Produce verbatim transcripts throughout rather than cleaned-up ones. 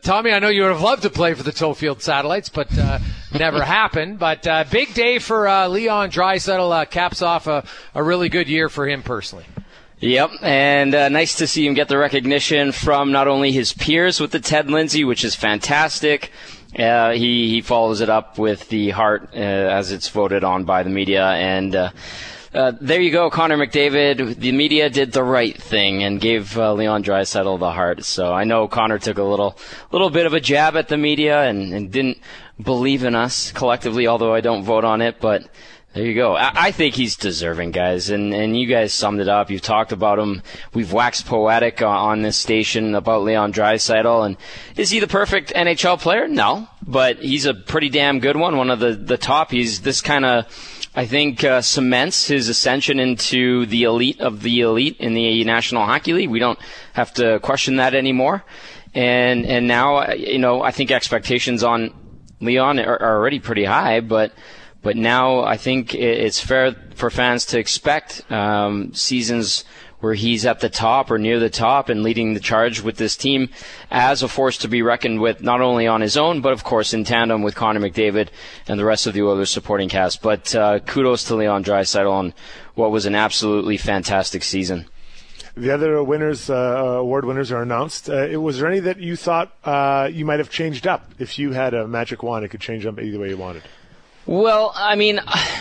Tommy, I know you would have loved to play for the Tofield Satellites, but uh, never happened. But uh, big day for uh, Leon Draisaitl. Uh, caps off a, a really good year for him personally. Yep, and uh, nice to see him get the recognition from not only his peers with the Ted Lindsay, which is fantastic. Uh, he, he follows it up with the Hart uh, as it's voted on by the media. And uh, uh, there you go, Connor McDavid. The media did the right thing and gave uh, Leon Draisaitl the Hart. So I know Connor took a little little bit of a jab at the media and, and didn't believe in us collectively, although I don't vote on it, but there you go. I, I think he's deserving, guys, and, and you guys summed it up. You've talked about him. We've waxed poetic on, on this station about Leon Draisaitl, and is he the perfect N H L player? No, but he's a pretty damn good one, one of the, the top. He's this kind of, I think, uh, cements his ascension into the elite of the elite in the National Hockey League. We don't have to question that anymore. And, and now, you know, I think expectations on Leon are, are already pretty high, but But now I think it's fair for fans to expect um, seasons where he's at the top or near the top and leading the charge with this team as a force to be reckoned with, not only on his own, but of course in tandem with Connor McDavid and the rest of the Oilers supporting cast. But uh, kudos to Leon Draisaitl on what was an absolutely fantastic season. The other winners, uh, award winners are announced. Uh, was there any that you thought uh, you might have changed up? If you had a magic wand, it could change them either way you wanted. Well, I mean,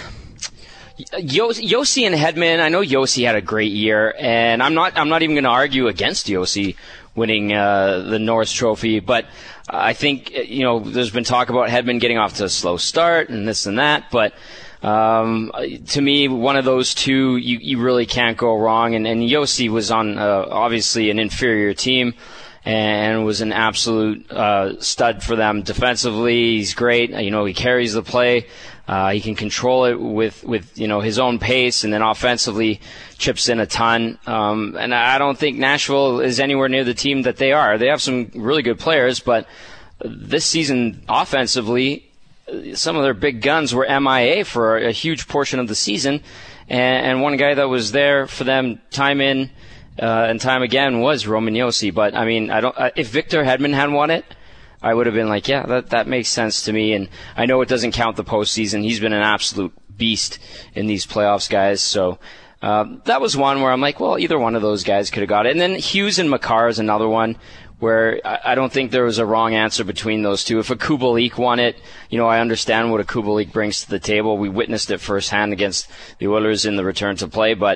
Yossi and Hedman, I know Yossi had a great year, and I'm not I'm not even going to argue against Yossi winning uh, the Norris Trophy, but I think, you know, there's been talk about Hedman getting off to a slow start and this and that, but um, to me, one of those two, you, you really can't go wrong, and, and Yossi was on uh, obviously an inferior team, and was an absolute uh, stud for them defensively. He's great. You know, he carries the play. Uh, he can control it with, with, you know, his own pace, and then offensively chips in a ton. Um, and I don't think Nashville is anywhere near the team that they are. They have some really good players, but this season offensively, some of their big guns were M I A for a huge portion of the season. And, and one guy that was there for them time in, Uh, and time again was Roman Josi. But I mean, I don't. Uh, if Victor Hedman had won it, I would have been like, yeah, that that makes sense to me. And I know it doesn't count the postseason. He's been an absolute beast in these playoffs, guys. So uh, that was one where I'm like, well, either one of those guys could have got it. And then Hughes and Makar is another one where I, I don't think there was a wrong answer between those two. If a Kubalik won it, you know, I understand what a Kubalik brings to the table. We witnessed it firsthand against the Oilers in the return to play, but.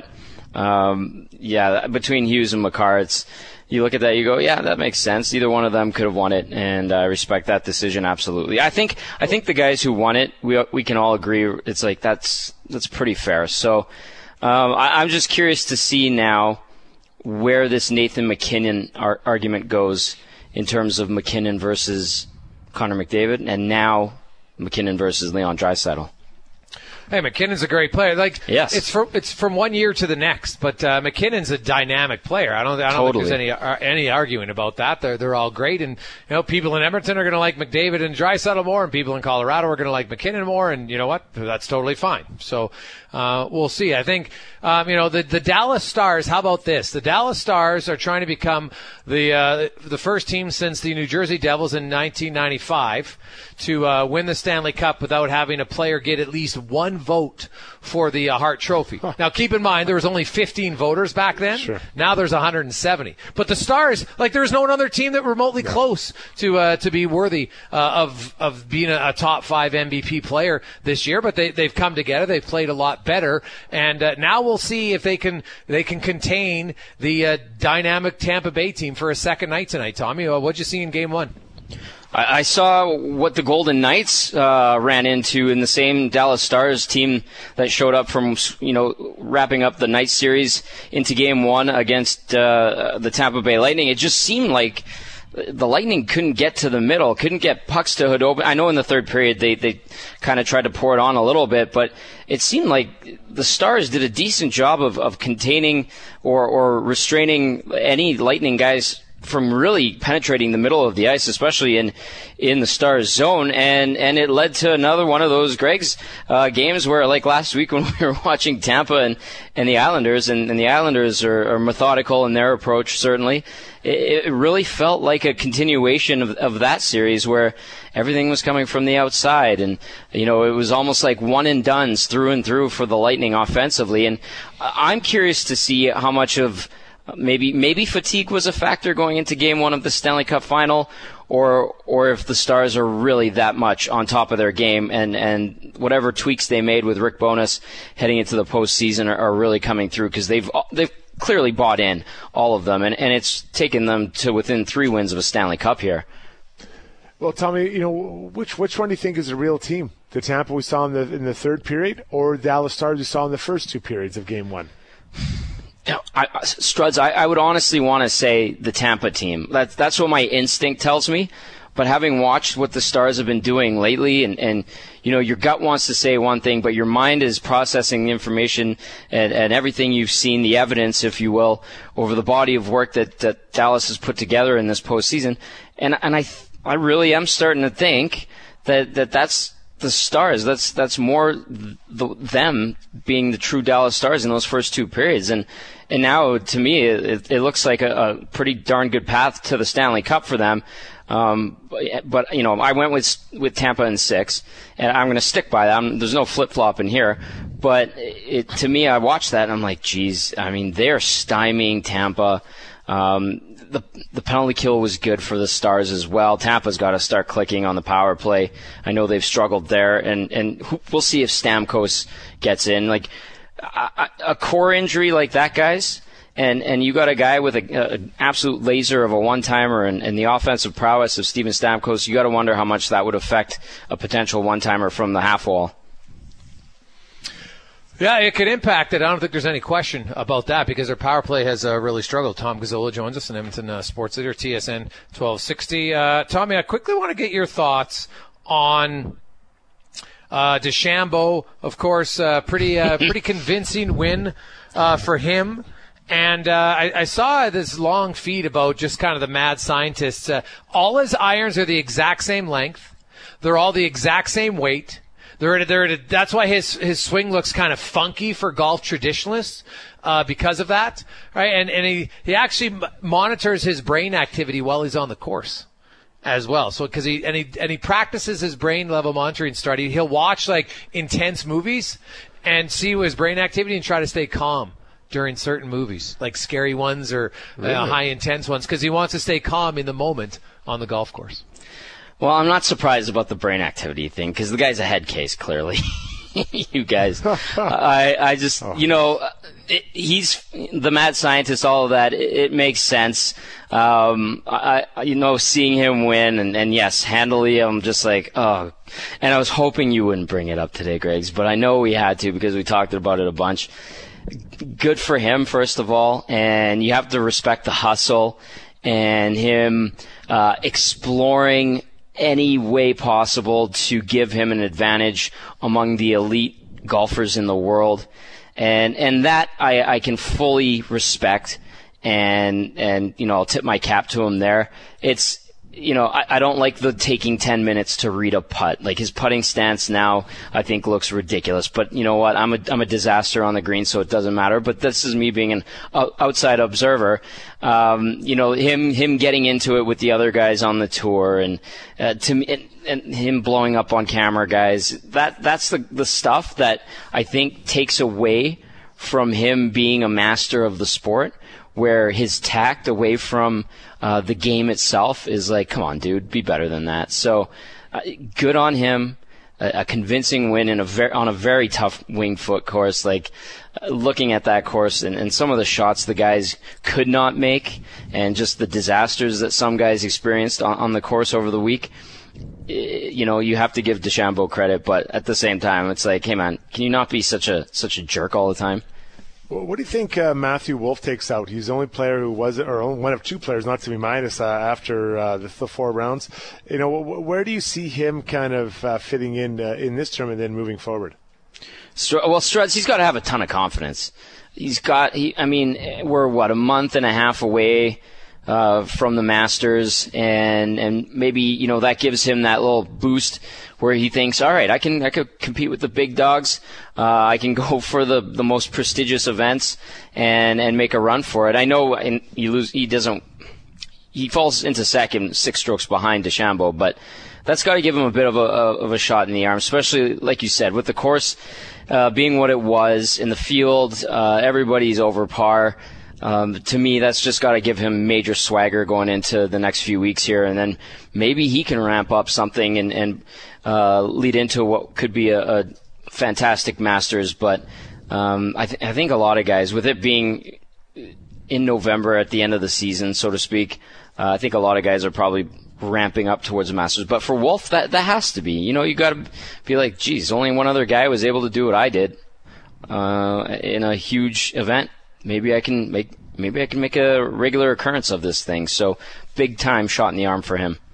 Um, yeah, between Hughes and Makar, it's, you look at that, you go, yeah, that makes sense. Either one of them could have won it, and I respect that decision absolutely. I think, I think the guys who won it, we we can all agree, it's like that's that's pretty fair. So, um, I, I'm just curious to see now where this Nathan MacKinnon ar- argument goes in terms of MacKinnon versus Connor McDavid, and now MacKinnon versus Leon Draisaitl. Hey, McKinnon's a great player. Like, yes. it's from it's from one year to the next, but uh, McKinnon's a dynamic player. I don't I don't totally. think there's any uh, any arguing about that. They're they're all great, and you know, people in Edmonton are going to like McDavid and Draisaitl more, and people in Colorado are going to like MacKinnon more, and you know what? That's totally fine. So uh, we'll see. I think um, you know the the Dallas Stars. How about this? The Dallas Stars are trying to become the uh, the first team since the New Jersey Devils in nineteen ninety-five to uh, win the Stanley Cup without having a player get at least one vote for the uh, Hart Trophy. Huh. Now, keep in mind, there was only fifteen voters back then. Sure. Now there's one hundred seventy. But the Stars, like, there's no other team that remotely yeah. close to uh, to be worthy uh, of of being a, a top five M V P player this year. But they they've come together. They've played a lot better, and uh, now we'll see if they can they can contain the uh, dynamic Tampa Bay team for a second night tonight. Tommy, uh, what'd you see in Game One? I saw what the Golden Knights uh, ran into in the same Dallas Stars team that showed up from, you know, wrapping up the Knights series into Game One against uh, the Tampa Bay Lightning. It just seemed like the Lightning couldn't get to the middle, couldn't get pucks to Khudobin. I know in the third period they, they kind of tried to pour it on a little bit, but it seemed like the Stars did a decent job of, of containing or, or restraining any Lightning guys from really penetrating the middle of the ice, especially in in the Stars zone, and and it led to another one of those Greg's uh, games where, like last week when we were watching Tampa and, and the Islanders, and, and the Islanders are, are methodical in their approach, certainly. It, it really felt like a continuation of, of that series where everything was coming from the outside, and you know it was almost like one and dones through and through for the Lightning offensively. And I'm curious to see how much of Maybe maybe fatigue was a factor going into Game One of the Stanley Cup Final, or or if the Stars are really that much on top of their game, and, and whatever tweaks they made with Rick Bowness heading into the postseason are, are really coming through, because they've they've clearly bought in, all of them, and, and it's taken them to within three wins of a Stanley Cup here. Well, Tommy, you know, which which one do you think is a real team? The Tampa we saw in the in the third period, or the Dallas Stars we saw in the first two periods of Game One? I, Struds, I, I would honestly want to say the Tampa team. That's that's what my instinct tells me. But having watched what the Stars have been doing lately, and, and you know, your gut wants to say one thing, but your mind is processing the information and, and everything you've seen, the evidence, if you will, over the body of work that, that Dallas has put together in this postseason. And and I I really am starting to think that, that that's the Stars. That's that's more the, them being the true Dallas Stars in those first two periods. And and now, to me, it, it looks like a, a pretty darn good path to the Stanley Cup for them. Um, but, but you know, I went with with Tampa in six, and I'm going to stick by that. I'm, there's no flip flop in here. But it, to me, I watched that and I'm like, geez, I mean, they're stymieing Tampa. Um, the the penalty kill was good for the Stars as well. Tampa's got to start clicking on the power play. I know they've struggled there, and and we'll see if Stamkos gets in. Like a, a core injury like that, guys. And and you got a guy with an absolute laser of a one-timer and, and the offensive prowess of Steven Stamkos. You got to wonder how much that would affect a potential one-timer from the half wall. Yeah, it could impact it. I don't think there's any question about that, because their power play has uh, really struggled. Tom Gazzola joins us in Edmonton uh, Sports Leader, T S N twelve sixty. Uh, Tommy, I quickly want to get your thoughts on uh, DeChambeau. Of course, uh, pretty uh, pretty convincing win uh, for him. And uh, I, I saw this long feed about just kind of the mad scientists. Uh, all his irons are the exact same length. They're all the exact same weight. They're at a, they're at a, that's why his his swing looks kind of funky for golf traditionalists uh, because of that, right? And and he he actually m- monitors his brain activity while he's on the course as well. So because he and he and he practices his brain level monitoring study. He'll watch like intense movies and see his brain activity and try to stay calm during certain movies, like scary ones or really? uh, high intense ones, because he wants to stay calm in the moment on the golf course. Well, I'm not surprised about the brain activity thing, because the guy's a head case, clearly. You guys, I, I just, oh. you know, it, he's the mad scientist, all of that. It, it makes sense. Um, I, you know, seeing him win, and, and yes, handily, I'm just like, oh. And I was hoping you wouldn't bring it up today, Greggs, but I know we had to, because we talked about it a bunch. Good for him, first of all, and you have to respect the hustle and him uh, exploring any way possible to give him an advantage among the elite golfers in the world, and and that I, I can fully respect, and and you know I'll tip my cap to him there. It's you know, I, I don't like the taking ten minutes to read a putt. Like, his putting stance now, I think, looks ridiculous. But you know what? I'm a, I'm a disaster on the green, so it doesn't matter. But this is me being an outside observer. Um, you know, him, him getting into it with the other guys on the tour, and, uh, to me, and, and him blowing up on camera, guys, that, that's the, the stuff that I think takes away from him being a master of the sport, where his tact away from uh, the game itself is like, come on, dude, be better than that. So uh, good on him. A, a convincing win in a ver- on a very tough winged foot course. Like, uh, looking at that course and, and some of the shots the guys could not make, and just the disasters that some guys experienced on, on the course over the week, you know, you have to give DeChambeau credit, but at the same time, it's like, hey man, can you not be such a such a jerk all the time? What do you think uh, Matthew Wolff takes out? He's the only player who was, or only one of two players not to be minus uh, after uh, the, the four rounds. You know, wh- where do you see him kind of uh, fitting in uh, in this tournament, then moving forward? Well, Struds, he's got to have a ton of confidence. He's got, he, I mean, we're what, a month and a half away uh, from the Masters, and and maybe, you know, that gives him that little boost where he thinks, all right, I can I could compete with the big dogs. Uh, I can go for the, the most prestigious events and, and make a run for it. I know and he lose he doesn't he falls into second, six strokes behind DeChambeau, but that's got to give him a bit of a, of a shot in the arm, especially, like you said, with the course uh, being what it was in the field. Uh, everybody's over par. Um, to me, that's just got to give him major swagger going into the next few weeks here, and then maybe he can ramp up something and, and uh, lead into what could be a, a fantastic Masters. But um, I, th- I think a lot of guys, with it being in November at the end of the season, so to speak, uh, I think a lot of guys are probably ramping up towards the Masters. But for Wolff, that that has to be. You know, you got to be like, geez, only one other guy was able to do what I did uh, in a huge event. Maybe I can make maybe I can make a regular occurrence of this thing. So big time shot in the arm for him.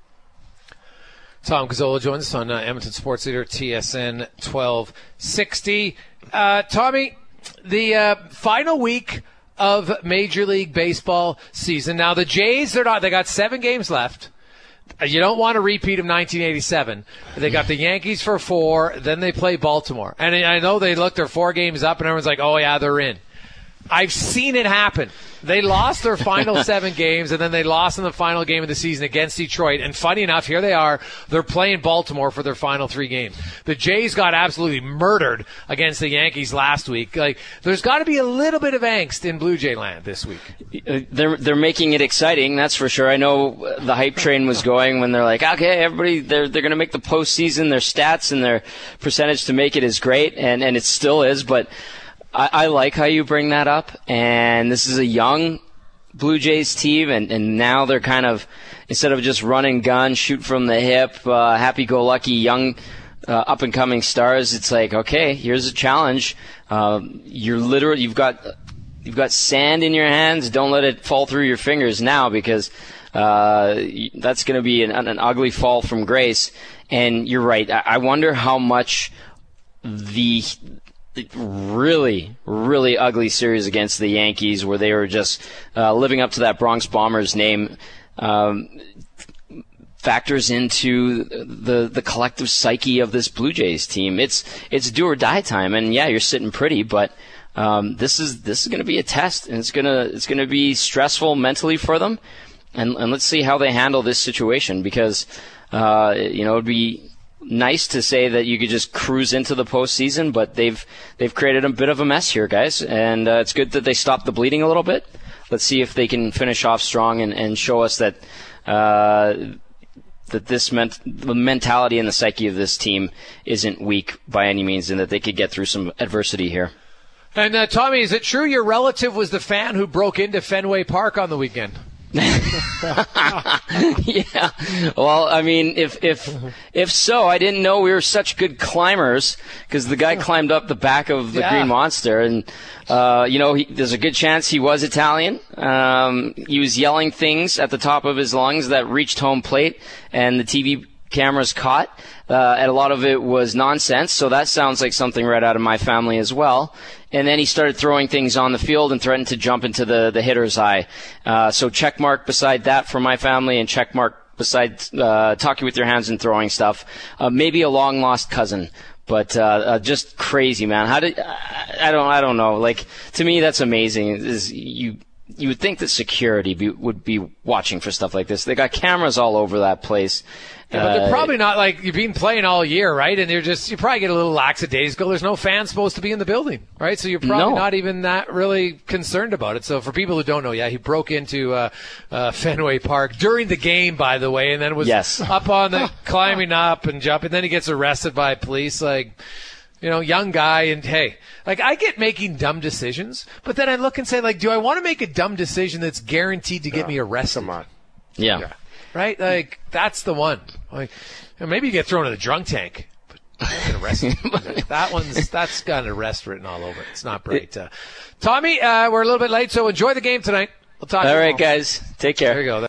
Tom Gazzola joins us on uh, Edmonton Sports Leader T S N twelve sixty. Uh, Tommy, the uh, final week of Major League Baseball season. Now the Jays, they're not. They got seven games left. You don't want to repeat of nineteen eighty-seven. They got the Yankees for four. Then they play Baltimore, and I know they look. They're four games up, and everyone's like, "Oh yeah, they're in." I've seen it happen. They lost their final seven games, and then they lost in the final game of the season against Detroit. And funny enough, here they are. They're playing Baltimore for their final three games. The Jays got absolutely murdered against the Yankees last week. Like, there's got to be a little bit of angst in Blue Jay land this week. They're they're making it exciting, that's for sure. I know the hype train was going when they're like, okay, everybody, they're they're going to make the postseason. Their stats and their percentage to make it is great, and and it still is, but I, I like how you bring that up, and this is a young Blue Jays team, and, and now they're kind of, instead of just run and gun, shoot from the hip, uh, happy-go-lucky young uh, up-and-coming stars, it's like, okay, here's a challenge. Uh, you're literally, you've got you've got sand in your hands. Don't let it fall through your fingers now, because uh, that's going to be an, an ugly fall from grace. And you're right. I, I wonder how much the really, really ugly series against the Yankees, where they were just uh, living up to that Bronx Bombers name, um, factors into the the collective psyche of this Blue Jays team. It's it's do or die time, and yeah, you're sitting pretty, but um, this is this is going to be a test, and it's gonna it's gonna be stressful mentally for them, and and let's see how they handle this situation, because uh, you know it'd be nice to say that you could just cruise into the postseason, but they've they've created a bit of a mess here, guys, and uh, it's good that they stopped the bleeding a little bit. Let's see if they can finish off strong and, and show us that uh, that this meant the mentality and the psyche of this team isn't weak by any means, and that they could get through some adversity here. And uh, Tommy, is it true your relative was the fan who broke into Fenway Park on the weekend? Yeah. Well, I mean, if if if so, I didn't know we were such good climbers, because the guy climbed up the back of the yeah. Green Monster, and uh, you know, he, there's a good chance he was Italian. Um, he was yelling things at the top of his lungs that reached home plate, and the T V cameras caught. Uh, and a lot of it was nonsense, so that sounds like something right out of my family as well. And then he started throwing things on the field and threatened to jump into the, the hitter's eye. Uh, so check mark beside that for my family, and check mark beside uh, talking with your hands and throwing stuff. Uh, maybe a long-lost cousin. But uh, uh, just crazy, man. How did I, I don't I don't know. Like, to me, that's amazing. Is you you would think that security be, would be watching for stuff like this. They got cameras all over that place. Yeah, but they're probably not, like, you've been playing all year, right? And you're just, you probably get a little lackadaisical. There's no fans supposed to be in the building, right? So you're probably no. not even that really concerned about it. So for people who don't know, yeah, he broke into uh, uh, Fenway Park during the game, by the way, and then was yes. up on the, climbing up and jumping. Then he gets arrested by police, like, you know, young guy. And hey, like, I get making dumb decisions, but then I look and say, like, do I want to make a dumb decision that's guaranteed to get yeah, me arrested? Come on. Yeah. yeah. Right? Like, that's the one. Like, maybe you get thrown in the drunk tank, but you get arrested. that one's, that's got an arrest written all over it. It's not great. Uh, Tommy, uh, we're a little bit late, so enjoy the game tonight. We'll talk to you All right, tomorrow. guys. Take care. There you go.